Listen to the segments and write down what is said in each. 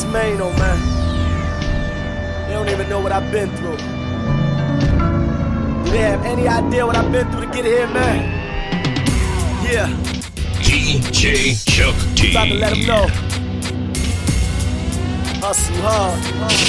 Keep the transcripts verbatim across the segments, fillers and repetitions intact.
Mano, man. They don't even know what I've been through. Do they have any idea what I've been through to get here, man? Yeah. D J Chuck D. About to let them know. Hustle hard.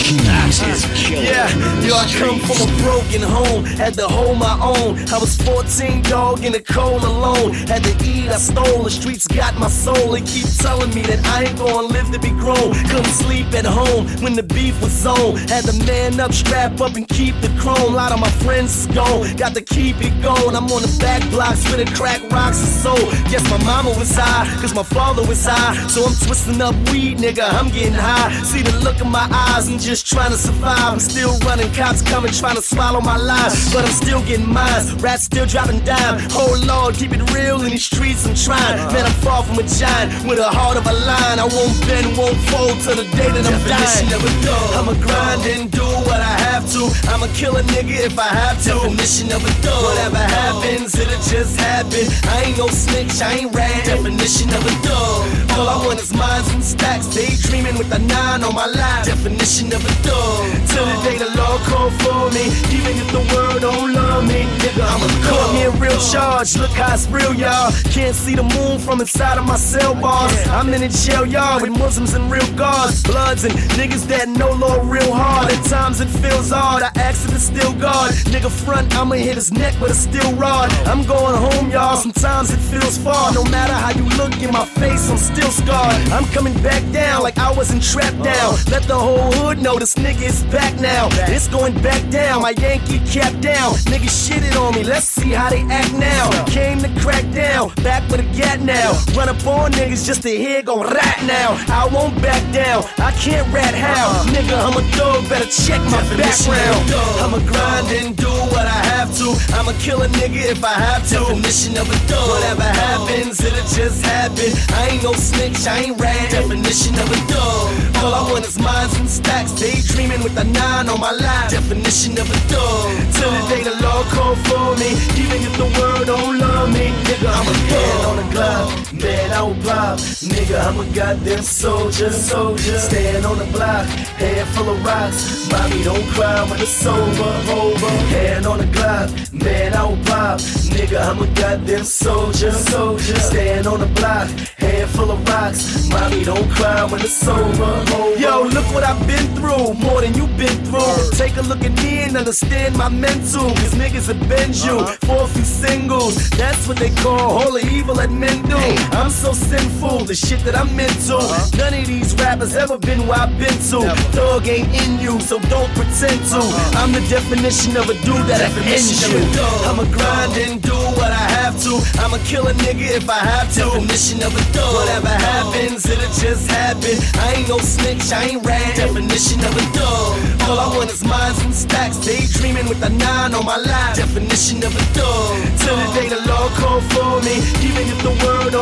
Yeah, yo, I come from a broken home, had to hold my own. I was fourteen, dog, in the cold alone. Had to eat, I stole, the streets got my soul. They keep telling me that I ain't gonna live to be grown. Couldn't sleep at home when the beef was on. Had to man up, strap up, and keep the chrome. A lot of my friends is gone, got to keep it going. I'm on the back blocks with a crack rocks and soul. Guess my mama was high, cause my father was high. So I'm twisting up weed, nigga, I'm getting high. See the look in my eyes, I'm just trying to survive. I'm still running, cops coming, trying to swallow my lies. But I'm still getting mines, rats still dropping dime. Oh Lord, keep it real in these streets, I'm trying. Man, I'm far from a giant, with a heart of a lion. I won't bend, won't fold till the day that I'm dying. I'ma grind and do what I have to. I'ma kill a nigga if I have to. Definition of a dog. Whatever happens, it'll just happen. I ain't no snitch, I ain't rat. Definition of a dog. All I want is mines and stacks, daydreaming with a nine on my line. Definition of a dog. Till the day the law call for me, even if the world don't love me, nigga, I'm a dog. Caught me in real charge, look how it's real, y'all. Can't see the moon from inside of my cell bars. I'm in a jail yard with Muslims and real guards, bloods and niggas that know law real hard. At times it feels hard, I ask if it's still God. Nigga front, I'ma hit his neck with a steel rod. I'm going home, y'all, sometimes it feels far. No matter how you look in my face, I'm still scarred. I'm coming back down like I wasn't trapped down. Let the whole hood know this nigga is back now. It's going back down, my Yankee cap down. Niggas shitted on me, let's see how they act now. Came to crack down, back with a gat now. Run up on niggas just to hear go rat now. I won't back down, I can't rat how. Nigga, I'm a dog, better check my background. I'ma grind and do what I have to. I'ma kill a nigga if I have to. Definition of a dog. Whatever happens, it'll just happen. I ain't no snitch, I ain't rat. Definition of a dog. All I want is mines and stacks, daydreaming with a nine on my line. Definition of a dog. Till the day the law call for me, even if the world don't love me, nigga, I'm a dog. On the clock, man, I will pop. Nigga, I'm a goddamn soldier, soldier. Stand on the block, head full of rocks. Mommy, don't cry when it's over, over. Hand on the Glock, man, I will pop. Nigga, I'm a goddamn soldier, soldier. Stand on the block, head full of rocks. Mommy, don't cry when it's over, over. Yo, look what I've been through, more than you've been through. Take a look at me and understand my mental. Cause niggas have been you for a few singles. That's what they call holy evil that men do. I'm so sinful, the shit that I'm into. None of these rappers ever been where I've been to. Dog ain't in you, so don't pretend to. I'm the definition of a dude that ends you. I'ma grind and do what I have to. I'ma kill a nigga if I have to. Definition of a dog. Whatever happens, it'll just happen. I ain't no snitch, I ain't rat. Definition of a dog. All I want is mines and stacks, daydreaming with a nine on my line. Definition of a dog. Till the day the law call for me, even if the world